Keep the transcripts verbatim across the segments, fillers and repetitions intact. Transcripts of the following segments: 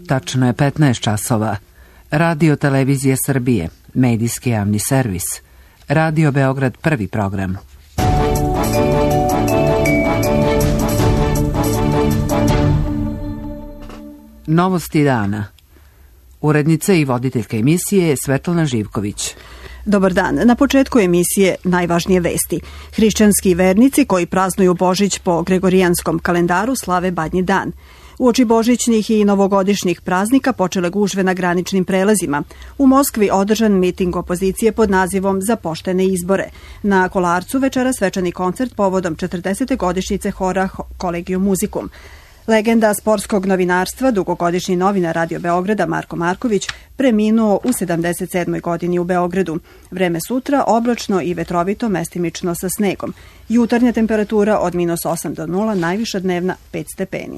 Tačno je petnaest časova. Radio Televizije Srbije, medijski javni servis. Radio Beograd prvi program. Novosti dana. Urednica i voditeljka emisije je Svetlana Živković. Dobar dan. Na početku emisije najvažnije vesti. Hrišćanski vernici koji praznuju Božić po gregorijanskom kalendaru slave Badnji dan. Uoči božićnih i novogodišnjih praznika počele gužve na graničnim prelazima. U Moskvi održan miting opozicije pod nazivom Za poštene izbore. Na Kolarcu večera svečani koncert povodom četrdesete godišnjice hora Collegium Musicum. Legenda sportskog novinarstva, dugogodišnji novinar Radio Beograda Marko Marković, preminuo u sedamdeset sedmoj godini u Beogradu. Vreme sutra oblačno i vetrovito, mestimično sa snegom. Jutarnja temperatura od minus osam do nula, najviša dnevna pet stepeni.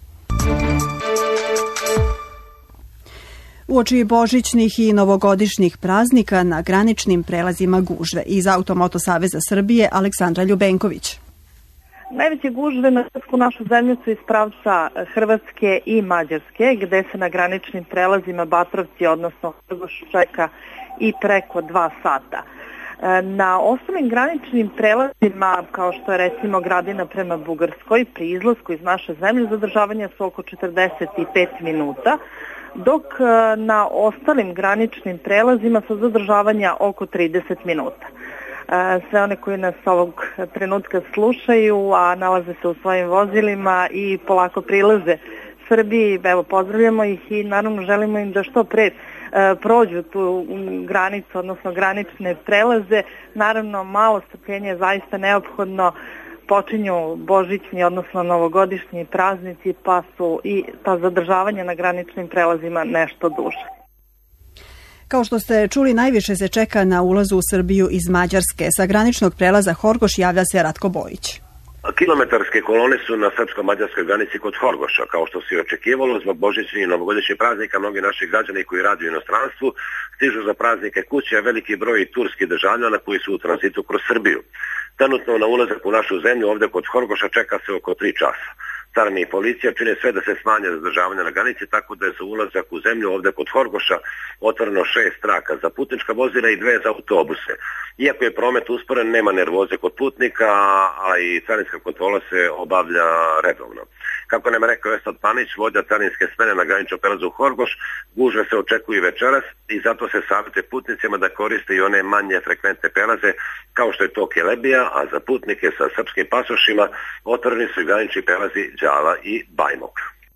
Uoči božićnih i novogodišnjih praznika na graničnim prelazima gužve. Iz Automoto Saveza Srbije Aleksandra Ljubenković. Najveće gužve na srpsku našu zemlju su iz pravca Hrvatske i Mađarske, gde se na graničnim prelazima Batrovci, odnosno Horgoš, čeka i preko dva sata. Na ostalim graničnim prelazima, kao što je recimo Gradina prema Bugarskoj, pri izlasku iz naše zemlje zadržavanja su oko četrdeset pet minuta, dok na ostalim graničnim prelazima su zadržavanja oko trideset minuta. Sve one koji nas ovog trenutka slušaju, a nalaze se u svojim vozilima i polako prilaze Srbiji, evo pozdravljamo ih i naravno želimo im da što pre prođu tu granicu, odnosno granične prelaze. Naravno, malo strpljenja je zaista neophodno. Počinju božićni, odnosno novogodišnji praznici, pa su i ta zadržavanja na graničnim prelazima nešto duže. Kao što ste čuli, najviše se čeka na ulazu u Srbiju iz Mađarske. Sa graničnog prelaza Horgoš javlja se Ratko Bojić. Kilometarske kolone su na srpsko-mađarskoj granici kod Horgoša. Kao što se i očekivalo, zbog božićnih i novogodišnjih praznika mnogi naši građani koji rade u inostranstvu stižu za praznike kuće, a veliki broj turskih državljana koji su u tranzitu kroz Srbiju. Trenutno na ulazak u našu zemlju ovdje kod Horgoša čeka se oko tri časa. Carina i policija čine sve da se smanje zadržavanje na granici, tako da je za ulazak u zemlju ovdje kod Horgoša otvoreno šest traka za putnička vozila i dve za autobuse. Iako je promet usporen, nema nervoze kod putnika, a i carinska kontrola se obavlja redovno. Kako nam je rekao Esad Panić, vodja carinske smene na graničnom prelazu Horgoš, gužve se očekuju i večeras i zato se savjetuje putnicima da koriste i one manje frekventne prelaze kao što je to Kelebija, a za putnike sa srpskim pasošima otvoreni su i granični prelazi Đala i Bajmok.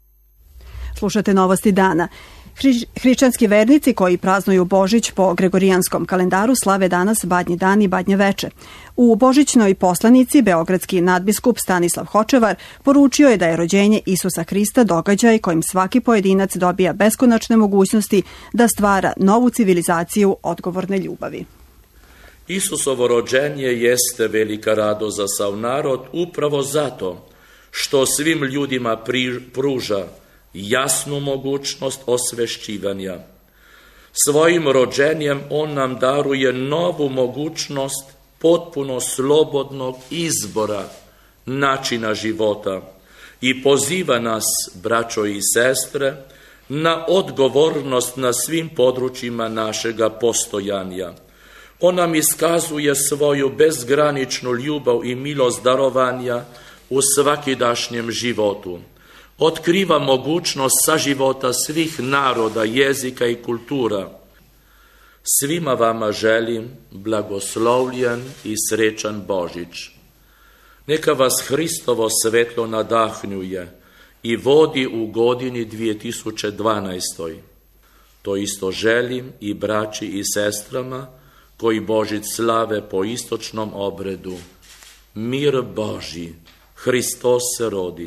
Slušate novosti dana. Hri, hrišćanski vernici koji praznuju Božić po gregorijanskom kalendaru slave danas Badnji dan i Badnje veče. U božićnoj poslanici beogradski nadbiskup Stanislav Hočevar poručio je da je rođenje Isusa Hrista događaj kojim svaki pojedinac dobija beskonačne mogućnosti da stvara novu civilizaciju odgovorne ljubavi. Isusovo rođenje jeste velika radost za sav narod upravo zato što svim ljudima pruža jasnu mogućnost osvešćivanja. Svojim rođenjem on nam daruje novu mogućnost potpuno slobodnog izbora načina života i poziva nas, braćo i sestre, na odgovornost na svim područjima našega postojanja. On nam iskazuje svoju bezgraničnu ljubav i milost darovanja u svakidašnjem životu. Otkriva mogućnost saživota svih naroda, jezika i kultura. Svima vama želim blagoslovljen i srećan Božić. Neka vas Hristovo svetlo nadahnjuje i vodi u godini dvije tisuće dvanaestoj. To isto želim i braći i sestrama koji Božić slave po istočnom obredu. Mir Božji, Hristos se rodi.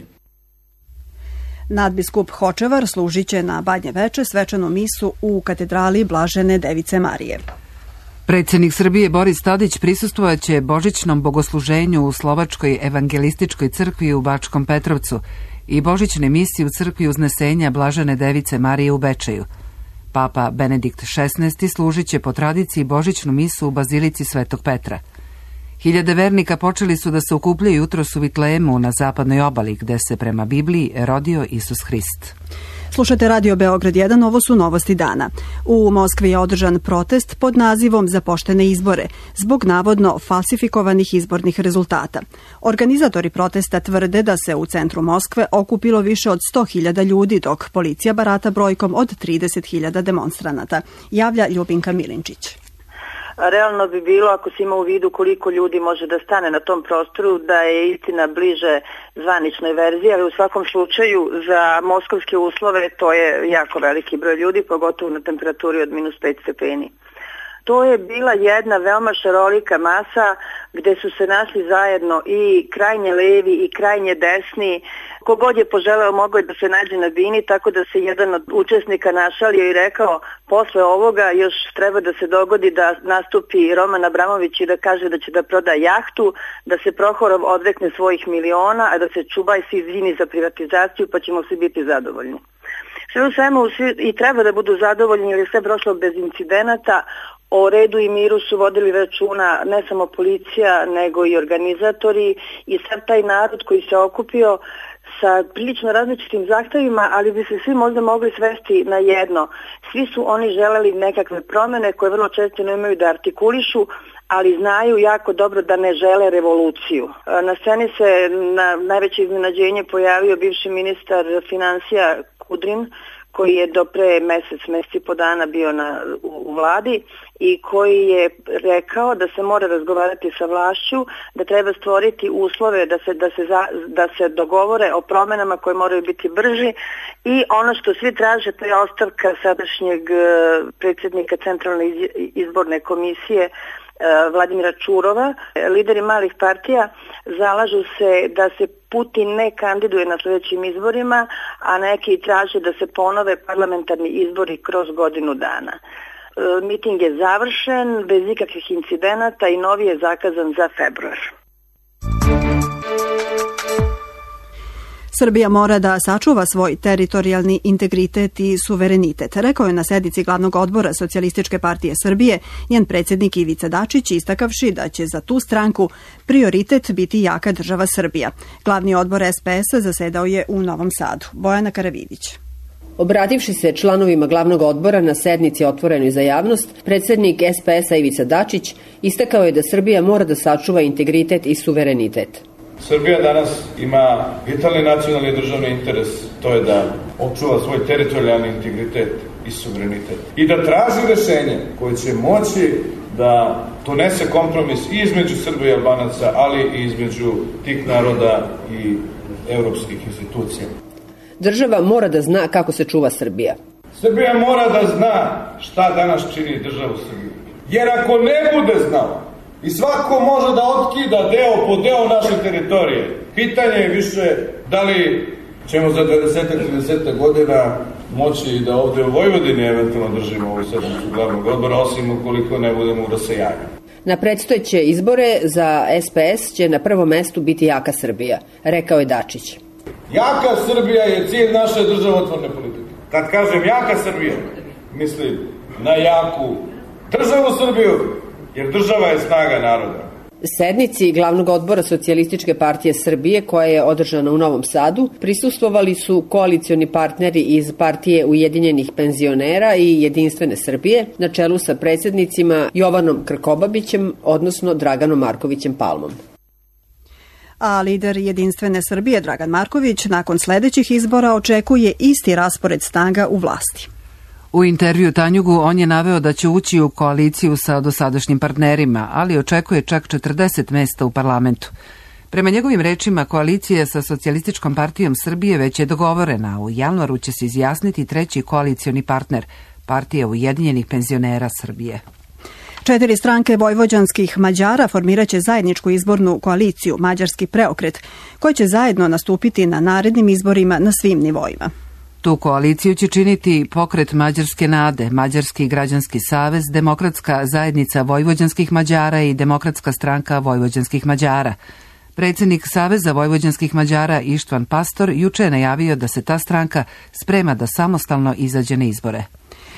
Nadbiskup Hočevar služit će na Badnje veče svečanu misu u katedrali Blažene Device Marije. Predsjednik Srbije Boris Tadić prisustvovaće božićnom bogosluženju u Slovačkoj evangelističkoj crkvi u Bačkom Petrovcu i božićne misije u crkvi Uznesenja Blažene Device Marije u Bečeju. Papa Benedikt šesnaesti služit će po tradiciji božićnu misu u Bazilici Svetog Petra. Hiljade vernika počeli su da se okupljaju jutros u Vitlejemu na zapadnoj obali, gde se prema Bibliji rodio Isus Hrist. Slušate Radio Beograd jedan, ovo su novosti dana. U Moskvi je održan protest pod nazivom Za poštene izbore, zbog navodno falsifikovanih izbornih rezultata. Organizatori protesta tvrde da se u centru Moskve okupilo više od sto hiljada ljudi, dok policija barata brojkom od trideset hiljada demonstranata, javlja Ljubinka Milinčić. Realno bi bilo, ako se ima u vidu koliko ljudi može da stane na tom prostoru, da je istina bliže zvaničnoj verziji, ali u svakom slučaju za moskovske uslove to je jako veliki broj ljudi, pogotovo na temperaturi od minus pet stepeni. To je bila jedna veoma šarolika masa gde su se našli zajedno i krajnje levi i krajnje desni. Kogod je poželeo mogao je da se nađe na bini, tako da se jedan od učesnika našalio i rekao posle ovoga još treba da se dogodi da nastupi Roman Abramović i da kaže da će da proda jahtu, da se Prohorov odrekne svojih miliona, a da se Čubaj se izvini za privatizaciju pa ćemo svi biti zadovoljni. Sve u svemu svi i treba da budu zadovoljni jer je sve prošlo bez incidenata. O redu i miru su vodili računa ne samo policija nego i organizatori i sad taj narod koji se okupio sa prilično različitim zahtevima, ali bi se svi možda mogli svesti na jedno. Svi su oni želeli nekakve promene koje vrlo često ne imaju da artikulišu, ali znaju jako dobro da ne žele revoluciju. Na sceni se na najveće iznenađenje pojavio bivši ministar finansija Kudrin, koji je do pre mesec, mesec i po dana bio na, u, u vladi i koji je rekao da se mora razgovarati sa vlašću, da treba stvoriti uslove da se, da se, za, da se dogovore o promenama koje moraju biti brži i ono što svi traže to je ostavka sadašnjeg predsjednika Centralne izborne komisije Vladimira Čurova. Lideri malih partija zalažu se da se Putin ne kandiduje na sljedećim izborima, a neki traže da se ponove parlamentarni izbori kroz godinu dana. Miting je završen bez ikakvih incidenata i novi je zakazan za februar. Srbija mora da sačuva svoj teritorijalni integritet i suverenitet, rekao je na sednici glavnog odbora Socijalističke partije Srbije njen predsjednik Ivica Dačić, istakavši da će za tu stranku prioritet biti jaka država Srbija. Glavni odbor es pe es-a zasedao je u Novom Sadu. Bojana Karavidić. Obrativši se članovima glavnog odbora na sednici otvorenoj za javnost, predsjednik es pe es-a Ivica Dačić istakao je da Srbija mora da sačuva integritet i suverenitet. Srbija danas ima vitalni nacionalni i državni interes, to je da očuva svoj teritorijalni integritet i suverenitet. I da traži rešenje koje će moći da donese kompromis i između Srba i Albanaca, ali i između tih naroda i evropskih institucija. Država mora da zna kako se čuva Srbija. Srbija mora da zna šta danas čini državu Srbiju. Jer ako ne bude znala, i svako može da otkida deo po deo naše teritorije. Pitanje je više da li ćemo za dvadeset do trideset godina moći da ovde u Vojvodini eventualno držimo ovu sednicu glavnog odbora, osim ukoliko ne budemo u rasejanju. Na predstojeće izbore za es pe es će na prvom mestu biti jaka Srbija, rekao je Dačić. Jaka Srbija je cilj naše državotvorne politike. Kad kažem jaka Srbija, mislim na jaku državu Srbiju, jer država je snaga naroda. Sednici glavnog odbora Socijalističke partije Srbije, koja je održana u Novom Sadu, prisustvovali su koalicioni partneri iz partije Ujedinjenih penzionera i Jedinstvene Srbije, na čelu sa predsjednicima Jovanom Krkobabićem, odnosno Draganom Markovićem Palmom. A lider Jedinstvene Srbije Dragan Marković nakon sledećih izbora očekuje isti raspored snaga u vlasti. U intervju Tanjugu on je naveo da će ući u koaliciju sa dosadašnjim partnerima, ali očekuje čak četrdeset mesta u parlamentu. Prema njegovim rečima, koalicija sa Socijalističkom partijom Srbije već je dogovorena, a u januaru će se izjasniti treći koalicioni partner, Partija Ujedinjenih penzionera Srbije. Četiri stranke vojvođanskih Mađara formiraće zajedničku izbornu koaliciju Mađarski preokret, koja će zajedno nastupiti na narednim izborima na svim nivoima. Tu koaliciju će činiti Pokret Mađarske nade, Mađarski građanski savez, Demokratska zajednica vojvođanskih Mađara i Demokratska stranka vojvođanskih Mađara. Predsjednik Saveza vojvođanskih Mađara Ištvan Pastor juče je najavio da se ta stranka sprema da samostalno izađe na izbore.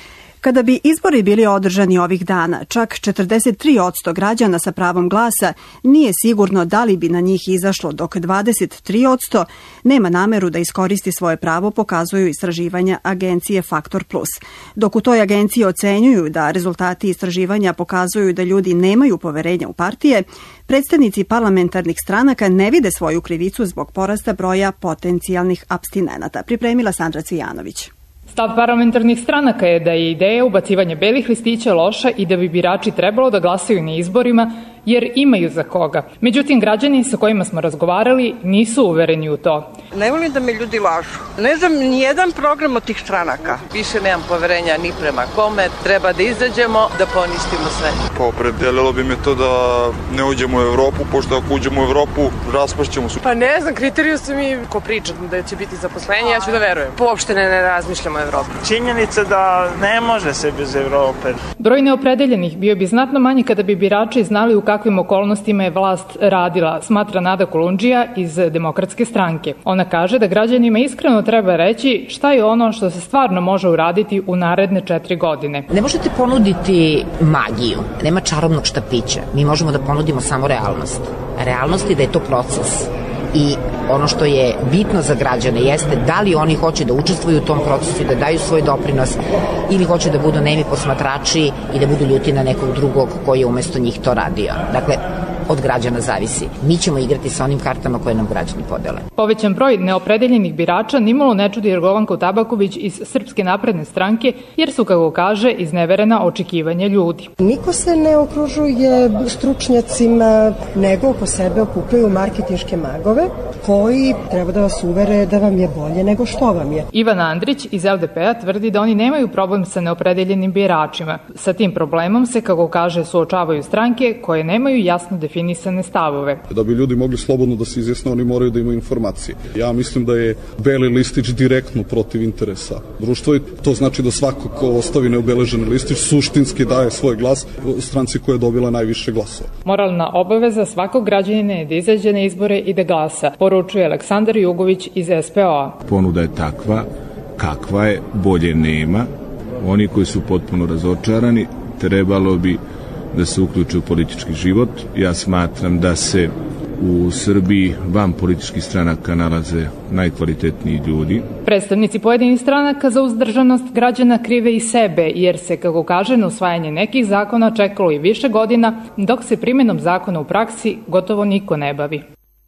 Kada bi izbori bili održani ovih dana, čak četrdeset tri posto građana sa pravom glasa nije sigurno da li bi na njih izašlo, dok dvadeset tri posto nema nameru da iskoristi svoje pravo, pokazuju istraživanja agencije Faktor Plus. Dok u toj agenciji ocenjuju da rezultati istraživanja pokazuju da ljudi nemaju poverenja u partije, predstavnici parlamentarnih stranaka ne vide svoju krivicu zbog porasta broja potencijalnih apstinenata. Pripremila Sandra Cvijanović. Stav parlamentarnih stranaka je da je ideja ubacivanja belih listića loša i da bi birači trebalo da glasaju na izborima jer imaju za koga. Međutim, građani sa kojima smo razgovarali nisu uvereni u to. Ne volim da me ljudi lažu. Ne znam ni jedan program od tih stranaka. Više nemam poverenja ni prema kome. Treba da izađemo, da poništimo sve. Pa opredelilo bi me to da ne uđemo u Evropu, pošto ako uđemo u Evropu, raspašćemo se. Pa ne znam, kriteriju su mi ko priča da će biti zaposlenje, ja ću da verujem. Uopšte ne, ne razmišljamo o Evropi. Činjenica da ne može se bez Evrope. Broj neopredeljenih bio bi znatno manji kada bi birači znali u kakvim okolnostima je vlast radila, smatra Nada Kolundžija iz Demokratske stranke. Ona kaže da građanima iskreno treba reći šta je ono što se stvarno može uraditi u naredne četiri godine. Ne možete ponuditi magiju, nema čarobnog štapića. Mi možemo da ponudimo samo realnost. Realnost je da je to proces. I ono što je bitno za građane jeste da li oni hoće da učestvuju u tom procesu i da daju svoj doprinos ili hoće da budu nemi posmatrači i da budu ljuti na nekog drugog koji je umesto njih to radio. Dakle, od građana zavisi. Mi ćemo igrati sa onim kartama koje nam građani podele. Povećan broj neopredeljenih birača nimalo ne čudi Jorgovanku Tabaković iz Srpske napredne stranke, jer su, kako kaže, izneverena očekivanja ljudi. Niko se ne okružuje stručnjacima, nego oko sebe okupljaju marketinške magove koji treba da vas uvere da vam je bolje nego što vam je. Ivan Andrić iz L D P-a tvrdi da oni nemaju problem sa neopredeljenim biračima. Sa tim problemom se, kako kaže, suočavaju stranke koje nemaju jasno definisane stavove. Da bi ljudi mogli slobodno da se izjasne, oni moraju da imaju informacije. Ja mislim da je beli listić direktno protiv interesa društva i to znači da svako ko ostavi neobeleženi listić suštinski daje svoj glas stranci koja je dobila najviše glasova. Moralna obaveza svakog građanina je da izađe na izbore i da glasa, poručuje Aleksandar Jugović iz S P O-a. Ponuda je takva, kakva je, bolje nema. Oni koji su potpuno razočarani, trebalo bi da se uključe u politički život. Ja smatram da se u Srbiji van političkih stranaka nalaze najkvalitetniji ljudi. Predstavnici pojedinih stranaka za uzdržanost građana krive i sebe, jer se, kako kaže, na usvajanje nekih zakona čekalo i više godina, dok se primjenom zakona u praksi gotovo niko ne bavi.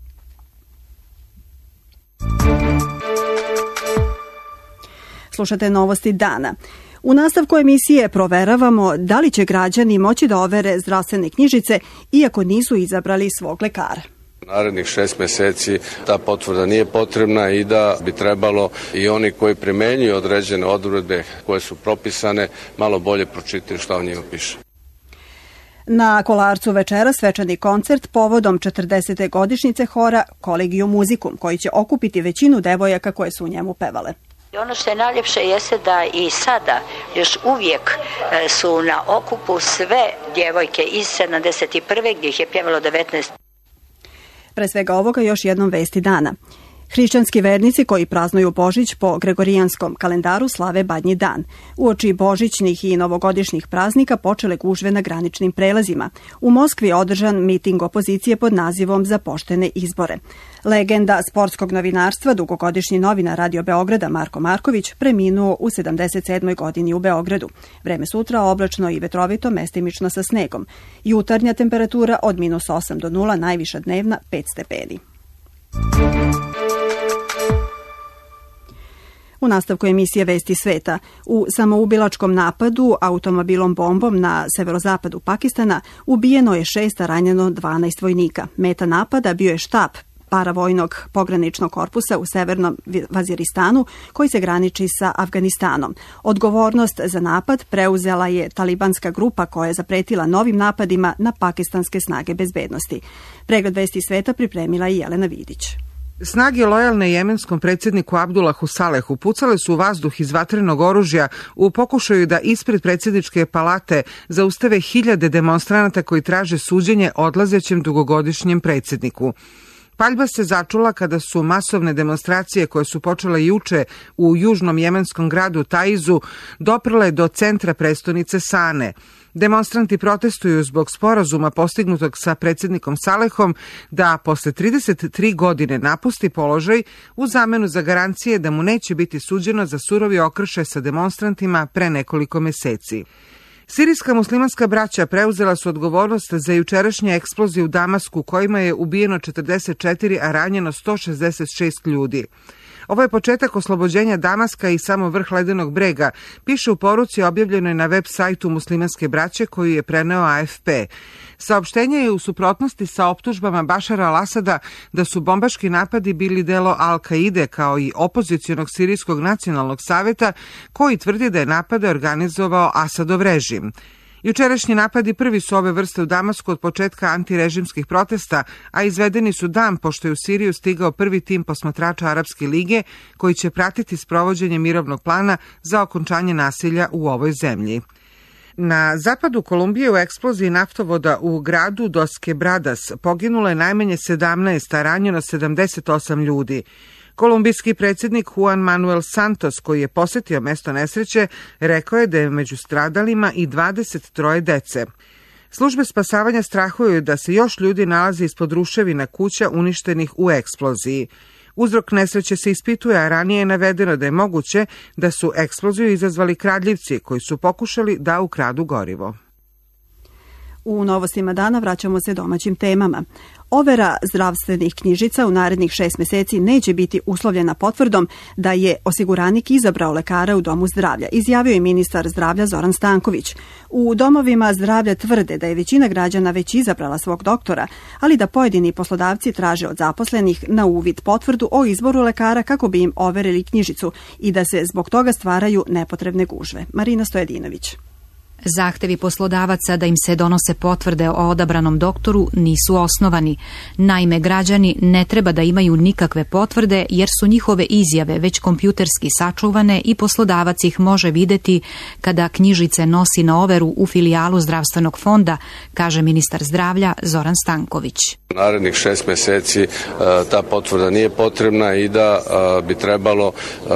Slušate novosti dana. U nastavku emisije proveravamo da li će građani moći da overe zdravstvene knjižice iako nisu izabrali svog lekara. Narednih šest meseci ta potvrda nije potrebna i da bi trebalo i oni koji primenjuju određene odredbe koje su propisane malo bolje pročitati šta u njima piše. Na Kolarcu večera svečani koncert povodom četrdesete godišnjice hora Collegium Musicum, koji će okupiti većinu devojaka koje su u njemu pevale. I ono što je najljepše jeste da i sada još uvijek su na okupu sve djevojke iz sedamdeset prve gdje ih je pjevalo devetnaest. Pre svega ovoga još jednom vesti dana. Hrišćanski vernici koji praznuju Božić po gregorijanskom kalendaru slave Badnji dan. Uoči božićnih i novogodišnjih praznika počele gužve na graničnim prelazima. U Moskvi je održan miting opozicije pod nazivom Za poštene izbore. Legenda sportskog novinarstva, dugogodišnji novinar Radio Beograda Marko Marković, preminuo u sedamdeset sedmoj godini u Beogradu. Vreme sutra oblačno i vetrovito, mestimično sa snegom. Jutarnja temperatura od minus osam do nula, najviša dnevna pet stepeni. U nastavku emisije Vesti sveta, u samoubilačkom napadu automobilom bombom na severozapadu Pakistana ubijeno je šest, a ranjeno dvanaest vojnika. Meta napada bio je štab paravojnog pograničnog korpusa u severnom Vaziristanu koji se graniči sa Afganistanom. Odgovornost za napad preuzela je talibanska grupa koja je zapretila novim napadima na pakistanske snage bezbednosti. Pregled Vesti sveta pripremila je Jelena Vidić. Snage lojalne jemenskom predsjedniku Abdullahu Salehu pucale su u vazduh iz vatrenog oružja u pokušaju da ispred predsjedničke palate zaustave hiljade demonstranata koji traže suđenje odlazećem dugogodišnjem predsjedniku. Paljba se začula kada su masovne demonstracije koje su počele juče u južnom jemenskom gradu Taizu doprle do centra prestonice Sane. Demonstranti protestuju zbog sporazuma postignutog sa predsjednikom Salehom da posle trideset tri godine napusti položaj u zamenu za garancije da mu neće biti suđeno za surovi okršaj sa demonstrantima pre nekoliko meseci. Sirijska muslimanska braća preuzela su odgovornost za jučerašnje eksplozije u Damasku kojima je ubijeno četrdeset četiri, a ranjeno sto šezdeset šest ljudi. Ovo je početak oslobođenja Damaska i samo vrh ledenog brega, piše u poruci objavljenoj na web sajtu muslimanske braće koju je preneo A F P. Saopštenje je u suprotnosti sa optužbama Bašara al-Asada da su bombaški napadi bili delo Al-Kaide kao i opozicionog Sirijskog nacionalnog saveta koji tvrdi da je napade organizovao Asadov režim. Jučerašnji napadi prvi su ove vrste u Damasku od početka antirežimskih protesta, a izvedeni su dan pošto je u Siriju stigao prvi tim posmatrača Arapske lige koji će pratiti sprovođenje mirovnog plana za okončanje nasilja u ovoj zemlji. Na zapadu Kolumbije u eksploziji naftovoda u gradu Dos Quebradas poginulo je najmanje sedamnaest, a ranjeno sedamdeset osam ljudi. Kolumbijski predsjednik Juan Manuel Santos, koji je posetio mesto nesreće, rekao je da je među stradalima i dvadeset troje dece. Službe spasavanja strahuju da se još ljudi nalaze ispod ruševina kuća uništenih u eksploziji. Uzrok nesreće se ispituje, a ranije je navedeno da je moguće da su eksploziju izazvali kradljivci koji su pokušali da ukradu gorivo. U novostima dana vraćamo se domaćim temama. Overa zdravstvenih knjižica u narednih šest meseci neće biti uslovljena potvrdom da je osiguranik izabrao lekara u domu zdravlja, izjavio je ministar zdravlja Zoran Stanković. U domovima zdravlja tvrde da je većina građana već izabrala svog doktora, ali da pojedini poslodavci traže od zaposlenih na uvid potvrdu o izboru lekara kako bi im overili knjižicu i da se zbog toga stvaraju nepotrebne gužve. Marina Stojedinović. Zahtevi poslodavaca da im se donose potvrde o odabranom doktoru nisu osnovani. Naime, građani ne treba da imaju nikakve potvrde jer su njihove izjave već kompjuterski sačuvane i poslodavac ih može videti kada knjižice nosi na overu u filijalu zdravstvenog fonda, kaže ministar zdravlja Zoran Stanković. Narednih šest meseci ta potvrda nije potrebna i da bi trebalo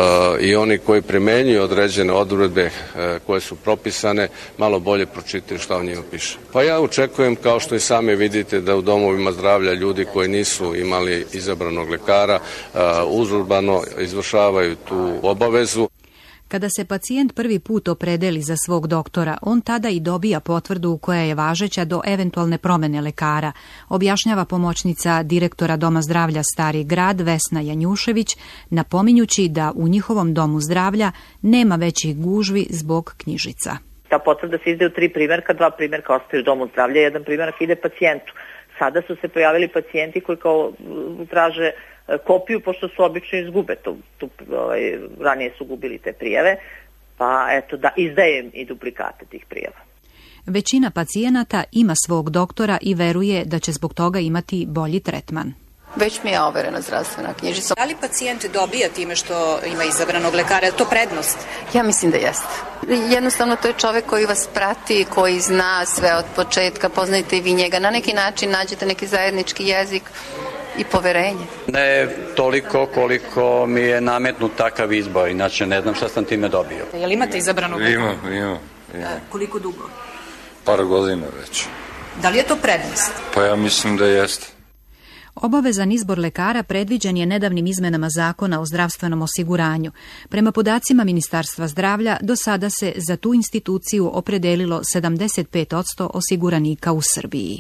i oni koji primenjuju određene odredbe koje su propisane malo bolje pročitaju šta u njima piše. Pa ja očekujem, kao što i sami vidite, da u domovima zdravlja ljudi koji nisu imali izabranog lekara uzurbano izvršavaju tu obavezu. Kada se pacijent prvi put opredeli za svog doktora, on tada i dobija potvrdu koja je važeća do eventualne promene lekara, objašnjava pomoćnica direktora Doma zdravlja Stari grad Vesna Janjušević, napominjući da u njihovom domu zdravlja nema većih gužvi zbog knjižica. Ta potvrda se izdaje u tri primjerka, dva primjerka ostaju u domu zdravlja, jedan primjerak ide pacijentu. Sada su se pojavili pacijenti koji kao traže kopiju, pošto su obično izgube, tu, tu, ovaj, ranije su gubili te prijave, pa eto da izdajem i duplikate tih prijava. Većina pacijenata ima svog doktora i veruje da će zbog toga imati bolji tretman. Već mi je overena zdravstvena knjižica. Da li pacijent dobija time što ima izabranog lekara? Je to prednost? Ja mislim da jeste. Jednostavno to je čovek koji vas prati, koji zna sve od početka, poznajete i vi njega. Na neki način nađete neki zajednički jezik i poverenje. Ne toliko koliko mi je nametnut takav izbor, inače ne znam šta sam time dobio. Jel imate izabranog lekara? Imam, imam. imam. Koliko dugo? Par godina već. Da li je to prednost? Pa ja mislim da jeste. Obavezan izbor lekara predviđen je nedavnim izmenama Zakona o zdravstvenom osiguranju. Prema podacima Ministarstva zdravlja, do sada se za tu instituciju opredelilo sedamdeset pet posto osiguranika u Srbiji.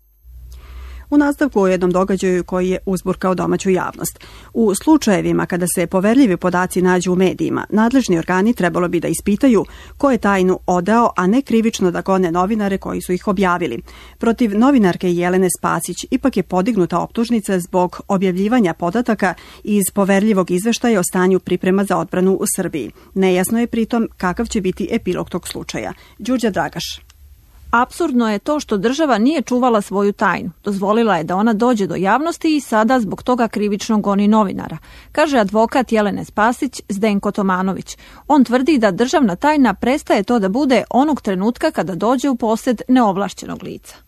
U nastavku o jednom događaju koji je uzburkao domaću javnost. U slučajevima kada se poverljivi podaci nađu u medijima, nadležni organi trebalo bi da ispitaju ko je tajnu odao, a ne krivično da gone novinare koji su ih objavili. Protiv novinarke Jelene Spasić ipak je podignuta optužnica zbog objavljivanja podataka iz poverljivog izveštaja o stanju priprema za odbranu u Srbiji. Nejasno je pritom kakav će biti epilog tog slučaja. Đurđa Dragaš. Apsurdno je to što država nije čuvala svoju tajnu. Dozvolila je da ona dođe do javnosti i sada zbog toga krivično goni novinara, kaže advokat Jelene Spasić Zdenko Tomanović. On tvrdi da državna tajna prestaje to da bude onog trenutka kada dođe u posjed neovlašćenog lica.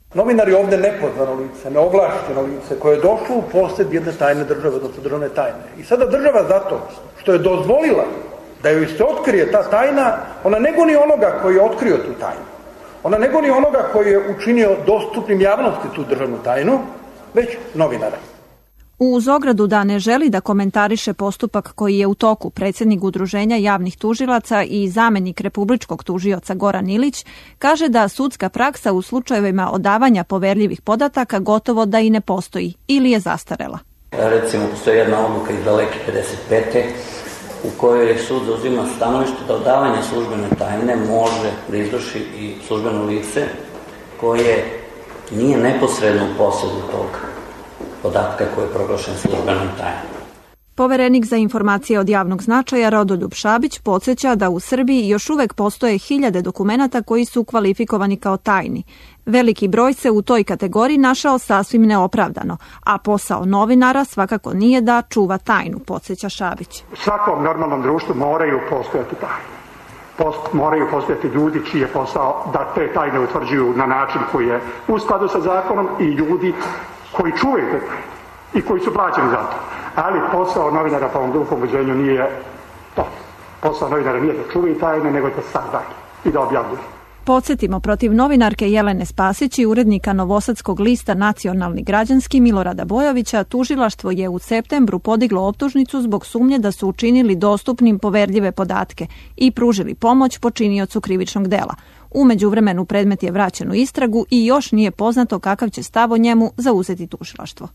Novinar je ovde nepozvano lice, neovlašteno lice koje je došlo u posjed jedne tajne države, odnosno državne tajne. I sada država zato što je dozvolila da joj se otkrije ta tajna, ona ne goni onoga koji je otkrio tu tajnu. Ona ne goni onoga koji je učinio dostupnim javnosti tu državnu tajnu, već novinara. Uz ogradu da ne želi da komentariše postupak koji je u toku, predsjednik Udruženja javnih tužilaca i zamenik republičkog tužioca Goran Ilić kaže da sudska praksa u slučajevima odavanja poverljivih podataka gotovo da i ne postoji ili je zastarela. Recimo, postoji jedna odluka iz daleke pedeset pete u kojoj je sud zauzima stanovište da odavanje službene tajne može da izvrši i službeno lice koje nije neposredno u posjedu toga podatka koji je proglašen službenom tajnom. Poverenik za informacije od javnog značaja Rodoljub Šabić podsjeća da u Srbiji još uvek postoje hiljade dokumenata koji su kvalifikovani kao tajni. Veliki broj se u toj kategoriji našao sasvim neopravdano, a posao novinara svakako nije da čuva tajnu, podsjeća Šabić. U svakom normalnom društvu moraju postojati tajne. Post, moraju postojati ljudi čiji je posao da te tajne utvrđuju na način koji je u skladu sa zakonom i ljudi koji čuvaju te tajne i koji su plaćeni za to. Ali posao novinara po ovom duhom ubeđenju nije to. Posao novinara nije da čuvaju tajne, nego da sazdaju i da objavljuju. Podsjetimo, protiv novinarke Jelene Spasić i urednika novosadskog lista Nacionalni građanski Milorada Bojovića tužilaštvo je u septembru podiglo optužnicu zbog sumnje da su učinili dostupnim poverljive podatke i pružili pomoć počiniocu krivičnog dela. U međuvremenu predmet je vraćen u istragu i još nije poznato kakav će stav o njemu zauzeti tužilaštvo.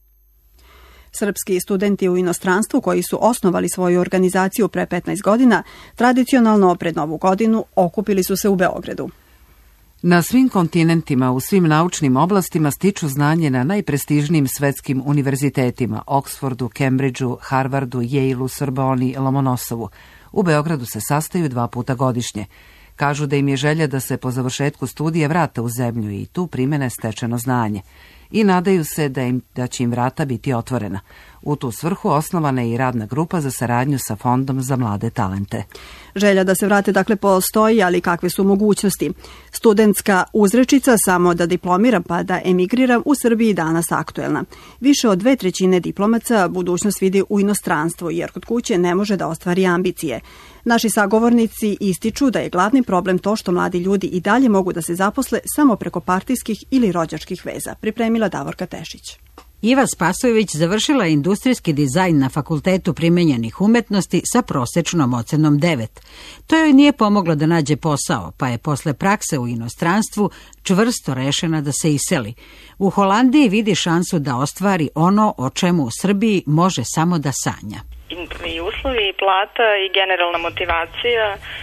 Srpski studenti u inostranstvu koji su osnovali svoju organizaciju pre petnaest godina, tradicionalno pred Novu godinu okupili su se u Beogradu. Na svim kontinentima, u svim naučnim oblastima stiču znanje na najprestižnijim svetskim univerzitetima, Oksfordu, Cambridgeu, Harvardu, Yaleu, Sorboni, Lomonosovu. U Beogradu se sastaju dva puta godišnje. Kažu da im je želja da se po završetku studija vrate u zemlju i tu primene stečeno znanje. I nadaju se da, im, da će im vrata biti otvorena. U tu svrhu osnovana je i radna grupa za saradnju sa Fondom za mlade talente. Želja da se vrate dakle postoji, ali kakve su mogućnosti? Studentska uzrečica samo da diplomiram pa da emigriram u Srbiji danas aktuelna. Više od dve trećine diplomaca budućnost vidi u inostranstvu, jer kod kuće ne može da ostvari ambicije. Naši sagovornici ističu da je glavni problem to što mladi ljudi i dalje mogu da se zaposle samo preko partijskih ili rođačkih veza, pripremila Davorka Tešić. Iva Spasojević završila je industrijski dizajn na Fakultetu primenjenih umetnosti sa prosečnom ocenom devet. To joj nije pomoglo da nađe posao, pa je posle prakse u inostranstvu čvrsto rešena da se iseli. U Holandiji vidi šansu da ostvari ono o čemu u Srbiji može samo da sanja. I uslovi, i plata, i generalna motivacija,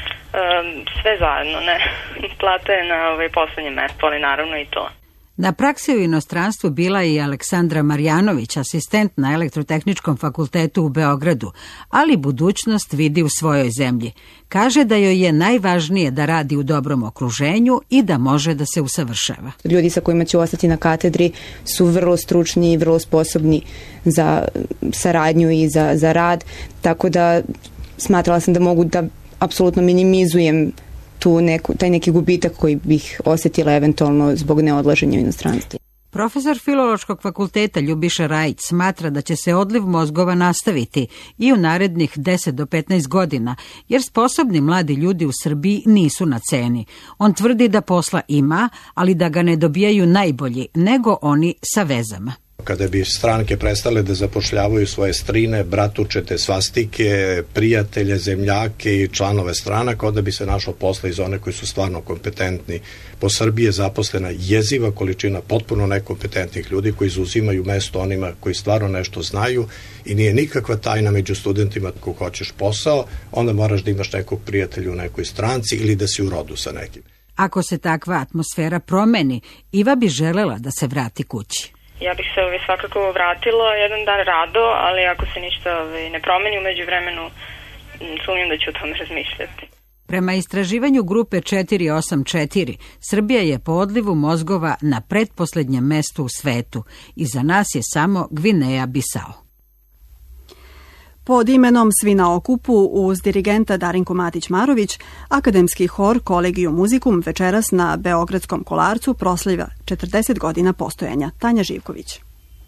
sve zajedno, ne. Plata je na ovaj poslednjem mestu, ali naravno i to. Na praksi u inostranstvu bila je i Aleksandra Marjanović, asistent na Elektrotehničkom fakultetu u Beogradu, ali budućnost vidi u svojoj zemlji. Kaže da joj je najvažnije da radi u dobrom okruženju i da može da se usavršava. Ljudi sa kojima će ostati na katedri su vrlo stručni i vrlo sposobni za saradnju i za, za rad, tako da smatrala sam da mogu da apsolutno minimizujem tu neku, taj neki gubitak koji bih osjetila eventualno zbog neodlaženja u inostranstvu. Profesor Filološkog fakulteta Ljubiša Rajić smatra da će se odliv mozgova nastaviti i u narednih deset do petnaest godina, jer sposobni mladi ljudi u Srbiji nisu na ceni. On tvrdi da posla ima, ali da ga ne dobijaju najbolji, nego oni sa vezama. Kada bi stranke prestale da zapošljavaju svoje strine, bratučete, svastike, prijatelje, zemljake i članove stranaka, onda bi se našlo posla iz one koji su stvarno kompetentni. Po Srbiji je zaposlena jeziva količina potpuno nekompetentnih ljudi koji zauzimaju mesto onima koji stvarno nešto znaju i nije nikakva tajna među studentima ako hoćeš posao, onda moraš da imaš nekog prijatelja u nekoj stranci ili da si u rodu sa nekim. Ako se takva atmosfera promeni, Iva bi želela da se vrati kući. Ja bih se ovaj, svakako vratila jedan dan rado, ali ako se ništa ovaj, ne promeni umeđu vremenu, sumnjam da ću o tome razmišljati. Prema istraživanju grupe četiri osam četiri, Srbija je po odlivu mozgova na pretposlednjem mestu u svetu. Iza nas je samo Gvineja Bisao. Pod imenom Svi na okupu uz dirigenta Darinku Matić-Marović, akademski hor Collegium Musicum večeras na Beogradskom Kolarcu proslavlja četrdeset godina postojanja. Tanja Živković.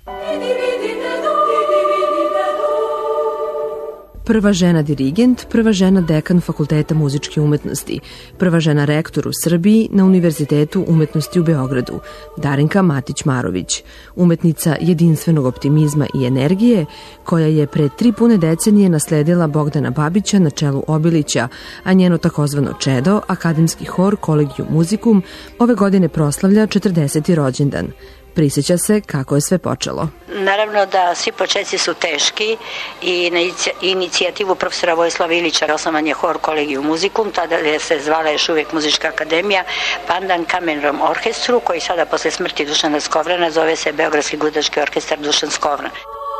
Prva žena dirigent, prva žena dekan Fakulteta muzičke umetnosti, prva žena rektor u Srbiji na Univerzitetu umetnosti u Beogradu, Darinka Matić-Marović, umetnica jedinstvenog optimizma i energije, koja je pre tri pune decenije nasledila Bogdana Babića na čelu Obilića, a njeno takozvano čedo, akademski hor Collegium Musicum, ove godine proslavlja četrdeseti rođendan. Prisjeća se kako je sve počelo. Naravno da svi početci su teški i na inicijativu profesora Vojislava Ilića osnovan je hor Collegium Musicum, tada je se zvala još uvijek Muzička akademija, pandan Kamenrom orkestru, koji sada posle smrti Dušana Skovrana zove se Beogradski gudački orkestar Dušan Skovran.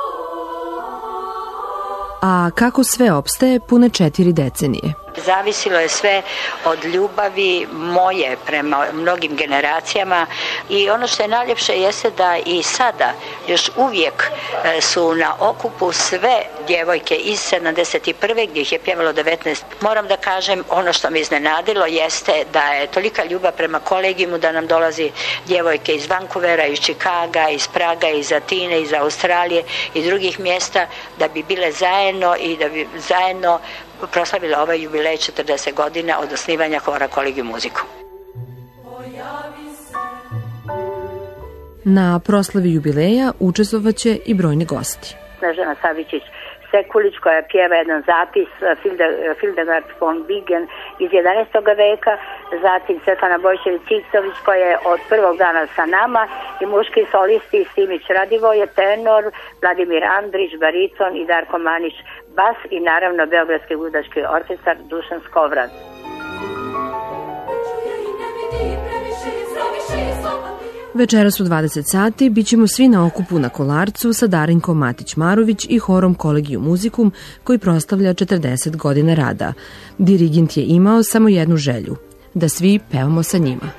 A kako sve opstaje pune četiri decenije? Zavisilo je sve od ljubavi moje prema mnogim generacijama i ono što je najljepše jeste da i sada još uvijek su na okupu sve djevojke iz sedamdeset prve gdje ih je pjevalo devetnaest. Moram da kažem, ono što me iznenadilo jeste da je tolika ljubav prema kolegijumu da nam dolazi djevojke iz Vancouvera, iz Čikaga, iz Praga, iz Atine, iz Australije i drugih mjesta da bi bile zajedno i da bi zajedno proslavila ovaj jubilej četrdeset godina od osnivanja hora Collegium Musicum. Na proslavi jubileja učestvovaće i brojni gosti. Snežana Savičić Sekulić koja pjeva jedan zapis Hildegard von Bingen iz jedanaestog veka, zatim Svetlana Bojšević-Ciktović koja je od prvog dana sa nama i muški solisti Simić Radivoje, tenor, Vladimir Andrić, bariton i Darko Manić, bas i naravno Beogradski gudački orkestar Dušan Skovran. Večeras u dvadeset sati bit ćemo svi na okupu na Kolarcu sa Darinkom Matić-Marović i horom Collegium Musicum koji proslavlja četrdeset godina rada. Dirigent je imao samo jednu želju, da svi pevamo sa njima.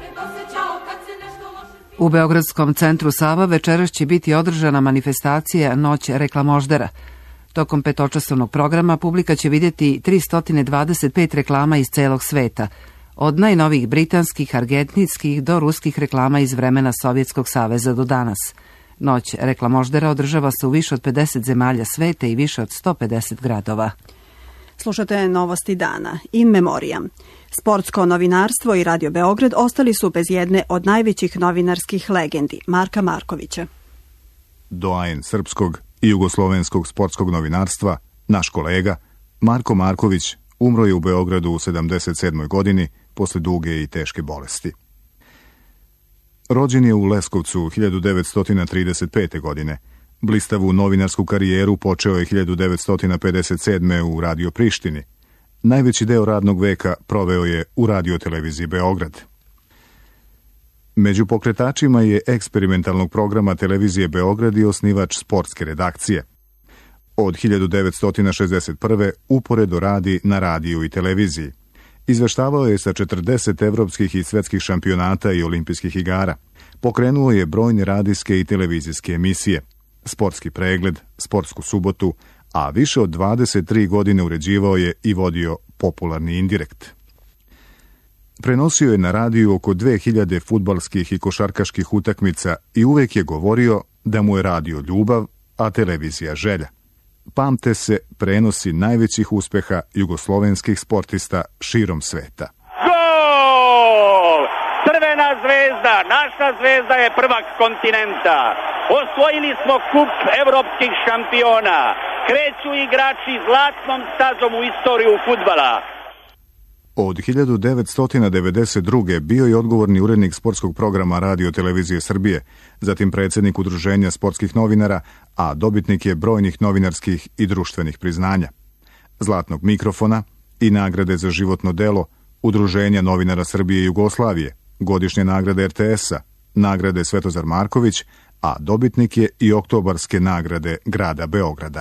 U Beogradskom centru Sava večeras će biti održana manifestacija Noć reklamoždera. Tokom petočasovnog programa publika će vidjeti tristo dvadeset pet reklama iz celog sveta, od najnovijih britanskih, argentinskih do ruskih reklama iz vremena Sovjetskog saveza do danas. Noć reklamoždera održava se u više od pedeset zemalja sveta i više od sto pedeset gradova. Slušate novosti dana. In memoriam. Sportsko novinarstvo i Radio Beograd ostali su bez jedne od najvećih novinarskih legendi, Marka Markovića. Doajen srpskog i jugoslovenskog sportskog novinarstva, naš kolega, Marko Marković, umro je u Beogradu u sedamdeset sedmoj godini posle duge i teške bolesti. Rođen je u Leskovcu hiljadu devetsto trideset pete. godine. Blistavu novinarsku karijeru počeo je hiljadu devetsto pedeset sedme. u Radio Prištini. Najveći deo radnog veka proveo je u radioteleviziji Beograd. Među pokretačima je eksperimentalnog programa televizije Beograd i osnivač sportske redakcije. Od hiljadu devetsto šezdeset prve. uporedo radi na radiju i televiziji. Izveštavao je sa četrdeset evropskih i svetskih šampionata i olimpijskih igara. Pokrenuo je brojne radijske i televizijske emisije, Sportski pregled, Sportsku subotu, a više od dvadeset tri godine uređivao je i vodio Popularni indirekt. Prenosio je na radiju oko dve hiljade fudbalskih i košarkaških utakmica i uvek je govorio da mu je radio ljubav, a televizija želja. Pamte se prenosi najvećih uspeha jugoslovenskih sportista širom sveta. Gol! Crvena zvezda, naša zvezda je prvak kontinenta. Osvojili smo kup evropskih šampiona. Kreću igrači zlatnom stazom u istoriju fudbala. Od hiljadu devetsto devedeset druge. bio je odgovorni urednik sportskog programa Radio Televizije Srbije, zatim predsjednik Udruženja sportskih novinara, a dobitnik je brojnih novinarskih i društvenih priznanja. Zlatnog mikrofona i nagrade za životno delo Udruženja novinara Srbije i Jugoslavije, godišnje nagrade er te es-a, nagrade Svetozar Marković, a dobitnik je i oktobarske nagrade grada Beograda.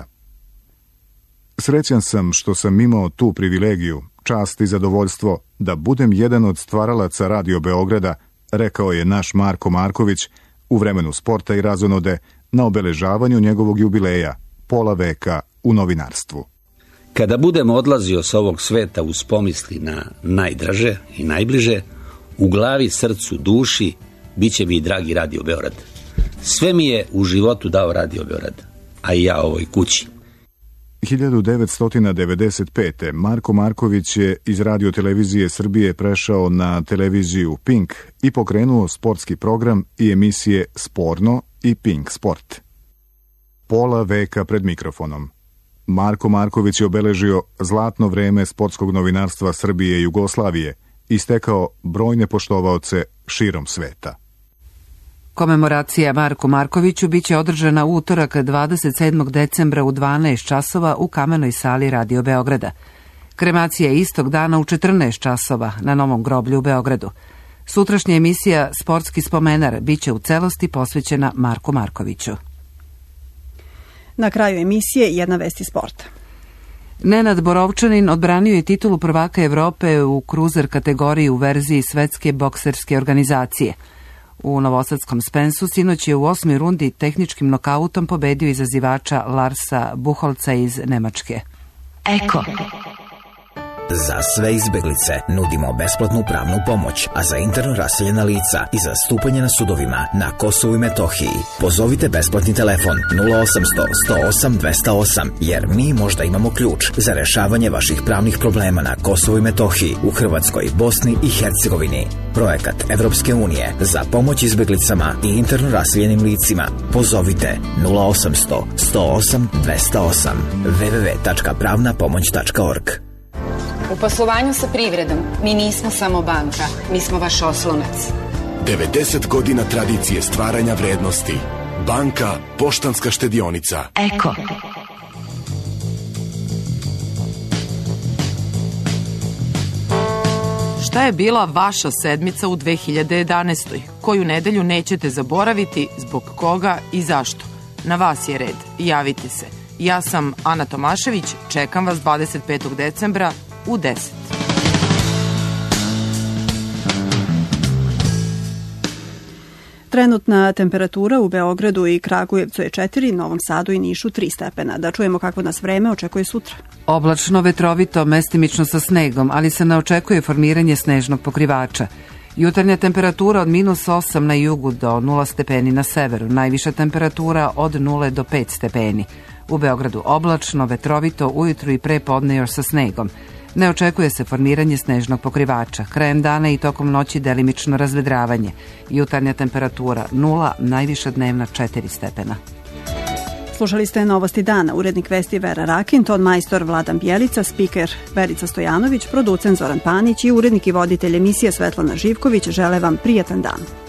Srećan sam što sam imao tu privilegiju, čast i zadovoljstvo da budem jedan od stvaralaca Radio Beograda, rekao je naš Marko Marković u vremenu sporta i razonode na obeležavanju njegovog jubileja, pola veka u novinarstvu. Kada budem odlazio s ovog sveta uz pomisli na najdraže i najbliže, u glavi, srcu, duši, bit će mi i dragi Radio Beograd. Sve mi je u životu dao Radio Beograd, a i ja ovoj kući. hiljadu devetsto devedeset pete. Marko Marković je iz Radio-televizije Srbije prešao na televiziju Pink i pokrenuo sportski program i emisije Sporno i Pink Sport. Pola veka pred mikrofonom. Marko Marković je obeležio zlatno vreme sportskog novinarstva Srbije i Jugoslavije i stekao brojne poštovaoce širom sveta. Komemoracija Marku Markoviću biće održana u utorak dvadeset sedmog decembra u dvanaest časova u kamenoj sali Radio Beograda. Kremacija je istog dana u četrnaest časova na Novom groblju u Beogradu. Sutrašnja emisija Sportski spomenar biće u celosti posvećena Marku Markoviću. Na kraju emisije jedna vest iz sporta. Nenad Borovčanin odbranio je titulu prvaka Evrope u kruzer kategoriji u verziji Svetske bokserske organizacije. U novosadskom Spensu sinoć je u osmoj rundi tehničkim nokautom pobedio izazivača Larsa Buholca iz Nemačke. Eko. Za sve izbeglice nudimo besplatnu pravnu pomoć, a za interno raseljena lica i za stupanje na sudovima na Kosovu i Metohiji pozovite besplatni telefon nula osamsto sto osam dvesta osam, jer mi možda imamo ključ za rešavanje vaših pravnih problema na Kosovu i Metohiji, u Hrvatskoj, Bosni i Hercegovini. Projekat Evropske unije za pomoć izbeglicama i interno raseljenim licima. Pozovite nula osamsto sto osam dvesta osam w w w tačka pravna pomoć tačka org. U poslovanju sa privredom mi nismo samo banka, mi smo vaš oslonac. devedeset godina tradicije stvaranja vrednosti. Banka Poštanska štedionica. Eko. Šta je bila vaša sedmica u dve hiljade jedanaestoj? Koju nedelju nećete zaboraviti, zbog koga i zašto? Na vas je red, javite se. Ja sam Ana Tomašević, čekam vas dvadeset petog decembra u deset. Trenutna temperatura u Beogradu i Kragujevcu je četiri, Novom Sadu i Nišu tri stepena. Da čujemo kako nas vreme očekuje sutra. Oblačno, vetrovito, mestimično sa snegom, ali se ne očekuje formiranje snežnog pokrivača. Jutarnja temperatura od minus osam na jugu do nula stepeni na severu, najviša temperatura od nula do pet stepeni. U Beogradu oblačno, vetrovito, ujutru i pre podne još sa snegom. Ne očekuje se formiranje snežnog pokrivača. Krajem dana i tokom noći delimično razvedravanje. Jutarnja temperatura nula, najviša dnevna četiri stepena. Slušali ste Novosti dana, urednik vesti Vera Rakin, ton majstor Vladan Bjelica, spiker Verica Stojanović, producent Zoran Panić i urednik i voditelj emisije Svetlana Živković žele vam prijatan dan.